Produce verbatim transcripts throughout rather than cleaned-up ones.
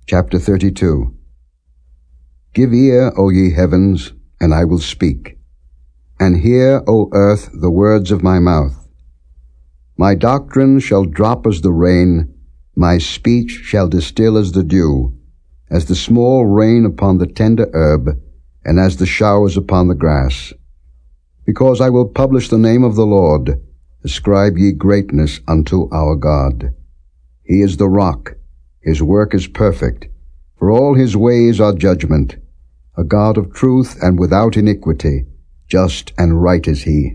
Chapter thirty-two. Give ear, O ye heavens, and I will speak, and hear, O earth, the words of my mouth. My doctrine shall drop as the rain, my speech shall distill as the dew, as the small rain upon the tender herb, and as the showers upon the grass. Because I will publish the name of the Lord, ascribe ye greatness unto our God. He is the rock, his work is perfect, for all his ways are judgment. A God of truth and without iniquity, just and right is he.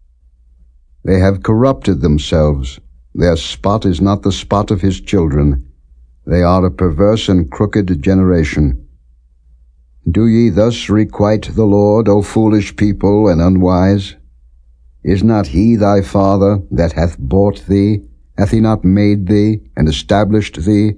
They have corrupted themselves, their spot is not the spot of his children. They are a perverse and crooked generation. Do ye thus requite the Lord, O foolish people and unwise? Is not he thy father that hath bought thee? Hath he not made thee and established thee?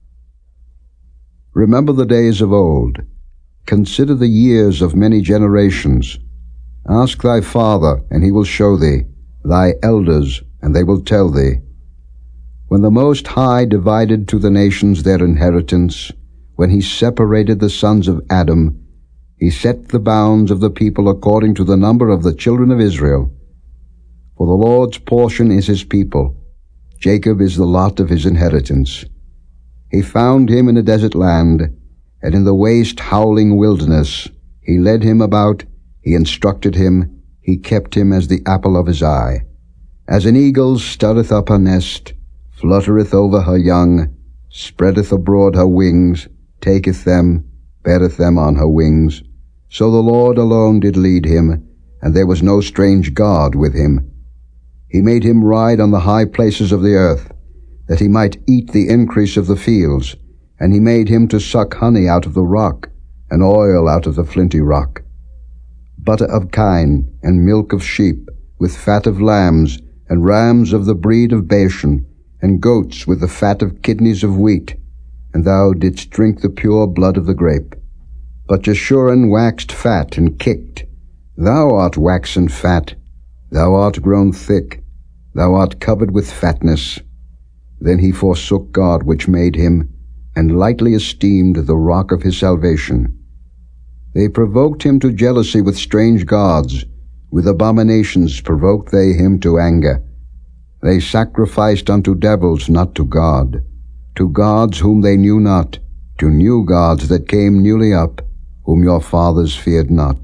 Remember the days of old. Consider the years of many generations. Ask thy father, and he will show thee, thy elders, and they will tell thee. When the Most High divided to the nations their inheritance, when he separated the sons of Adam, he set the bounds of the people according to the number of the children of Israel. For the Lord's portion is his people, Jacob is the lot of his inheritance. He found him in a desert land, and in the waste howling wilderness. He led him about, he instructed him, he kept him as the apple of his eye. As an eagle stirreth up her nest, fluttereth over her young, spreadeth abroad her wings, taketh them, beareth them on her wings. So the Lord alone did lead him, and there was no strange God with him. He made him ride on the high places of the earth, that he might eat the increase of the fields, and he made him to suck honey out of the rock, and oil out of the flinty rock. Butter of kine, and milk of sheep, with fat of lambs, and rams of the breed of Bashan, and goats with the fat of kidneys of wheat. And thou didst drink the pure blood of the grape. But Jeshurun waxed fat and kicked. Thou art waxen fat, thou art grown thick, thou art covered with fatness. Then he forsook God which made him, and lightly esteemed the rock of his salvation. They provoked him to jealousy with strange gods, with abominations provoked they him to anger. They sacrificed unto devils, not to God, to gods whom they knew not, to new gods that came newly up, whom your fathers feared not.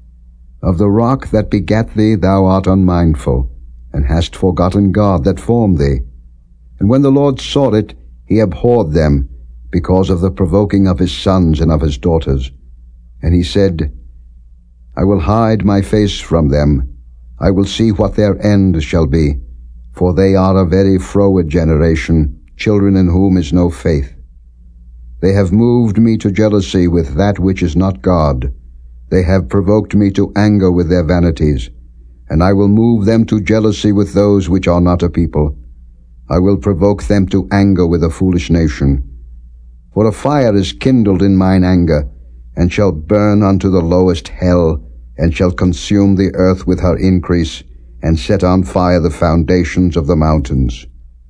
Of the rock that begat thee thou art unmindful, and hast forgotten God that formed thee. And when the Lord saw it, he abhorred them, because of the provoking of his sons and of his daughters. And he said, I will hide my face from them, I will see what their end shall be, for they are a very froward generation, children in whom is no faith. They have moved me to jealousy with that which is not God. They have provoked me to anger with their vanities, and I will move them to jealousy with those which are not a people. I will provoke them to anger with a foolish nation. For a fire is kindled in mine anger, and shall burn unto the lowest hell, and shall consume the earth with her increase, and set on fire the foundations of the mountains.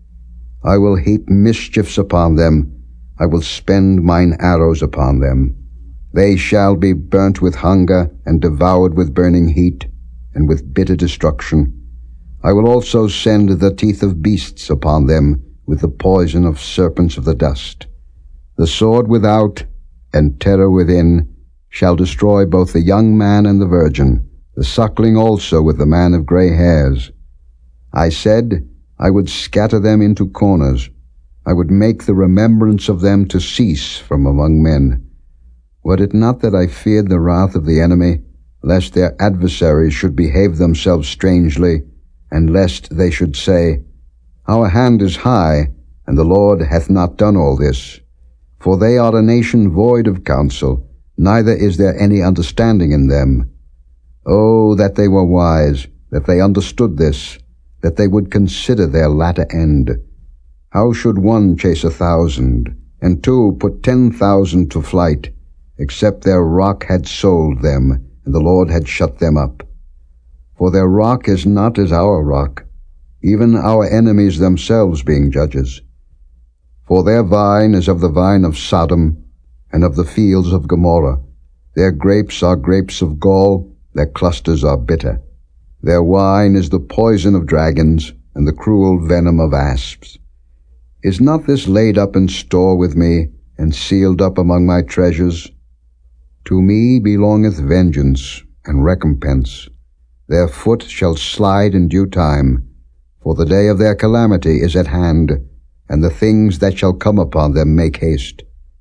I will heap mischiefs upon them, I will spend mine arrows upon them. They shall be burnt with hunger, and devoured with burning heat, and with bitter destruction. I will also send the teeth of beasts upon them, with the poison of serpents of the dust. The sword without, and terror within, shall destroy both the young man and the virgin, the suckling also with the man of grey hairs. I said, I would scatter them into corners, I would make the remembrance of them to cease from among men. Were it not that I feared the wrath of the enemy, lest their adversaries should behave themselves strangely, and lest they should say, Our hand is high, and the Lord hath not done all this. For they are a nation void of counsel, neither is there any understanding in them. Oh, that they were wise, that they understood this, that they would consider their latter end. How should one chase a thousand, and two put ten thousand to flight, except their rock had sold them, and the Lord had shut them up? For their rock is not as our rock, even our enemies themselves being judges. For their vine is of the vine of Sodom, and of the fields of Gomorrah. Their grapes are grapes of gall, their clusters are bitter. Their wine is the poison of dragons, and the cruel venom of asps. Is not this laid up in store with me, and sealed up among my treasures? To me belongeth vengeance and recompense. Their foot shall slide in due time, for the day of their calamity is at hand, and the things that shall come upon them make haste.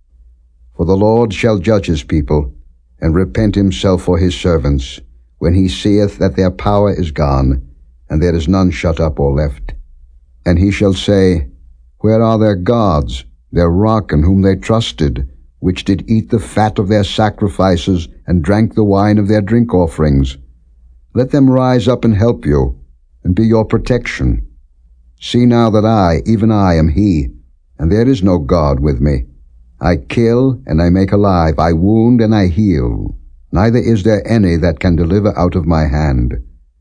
For the Lord shall judge his people, and repent himself for his servants, when he seeth that their power is gone, and there is none shut up or left. And he shall say, Where are their gods, their rock in whom they trusted, which did eat the fat of their sacrifices, and drank the wine of their drink offerings? Let them rise up and help you, and be your protection. See now that I, even I, am he, and there is no God with me. I kill, and I make alive, I wound, and I heal. Neither is there any that can deliver out of my hand.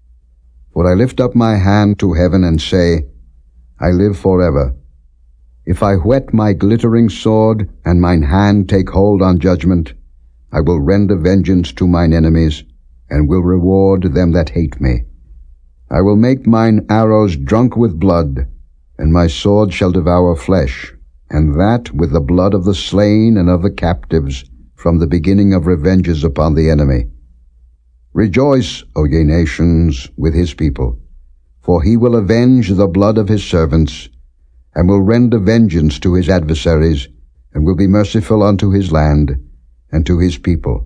For I lift up my hand to heaven, and say, I live forever. If I whet my glittering sword, and mine hand take hold on judgment, I will render vengeance to mine enemies, and will reward them that hate me. I will make mine arrows drunk with blood, and my sword shall devour flesh, and that with the blood of the slain and of the captives, from the beginning of revenges upon the enemy. Rejoice, O ye nations, with his people, for he will avenge the blood of his servants, and will render vengeance to his adversaries, and will be merciful unto his land, and to his people.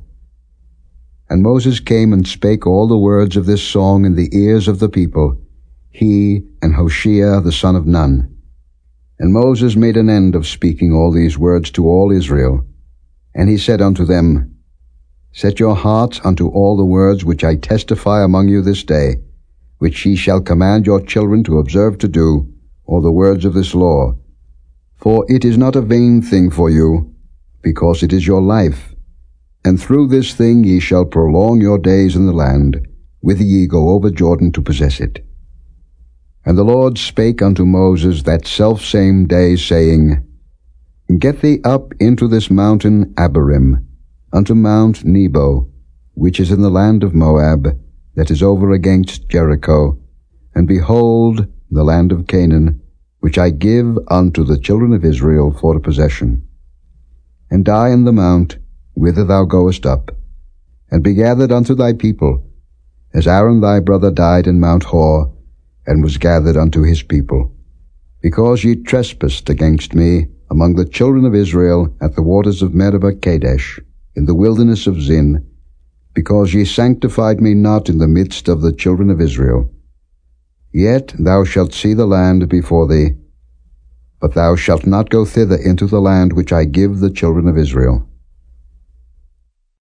And Moses came and spake all the words of this song in the ears of the people, he and Hoshea the son of Nun. And Moses made an end of speaking all these words to all Israel. And he said unto them, Set your hearts unto all the words which I testify among you this day, which ye shall command your children to observe to do, all the words of this law. For it is not a vain thing for you, because it is your life. And through this thing ye shall prolong your days in the land, whither ye go over Jordan to possess it. And the Lord spake unto Moses that selfsame day, saying, Get thee up into this mountain Abarim, unto Mount Nebo, which is in the land of Moab, that is over against Jericho, and behold the land of Canaan, which I give unto the children of Israel for a possession. And die in the mount, whither thou goest up, and be gathered unto thy people, as Aaron thy brother died in Mount Hor, and was gathered unto his people, because ye trespassed against me among the children of Israel at the waters of Meribah Kadesh, in the wilderness of Zin, because ye sanctified me not in the midst of the children of Israel. Yet thou shalt see the land before thee, but thou shalt not go thither into the land which I give the children of Israel.